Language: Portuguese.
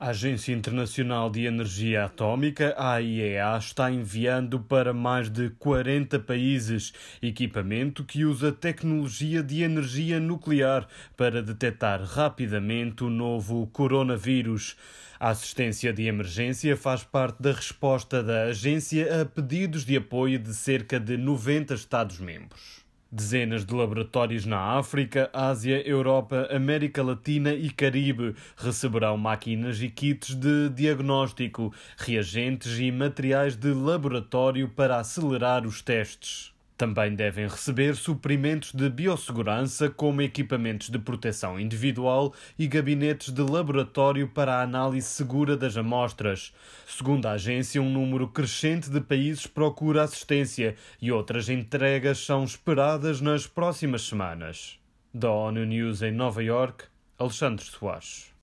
A Agência Internacional de Energia Atómica, a AIEA, está enviando para mais de 40 países equipamento que usa tecnologia de energia nuclear para detectar rapidamente o novo coronavírus. A assistência de emergência faz parte da resposta da agência a pedidos de apoio de cerca de 90 Estados-membros. Dezenas de laboratórios na África, Ásia, Europa, América Latina e Caribe receberão máquinas e kits de diagnóstico, reagentes e materiais de laboratório para acelerar os testes. Também devem receber suprimentos de biossegurança, como equipamentos de proteção individual e gabinetes de laboratório para a análise segura das amostras. Segundo a agência, um número crescente de países procura assistência e outras entregas são esperadas nas próximas semanas. Da ONU News em Nova Iorque, Alexandre Soares.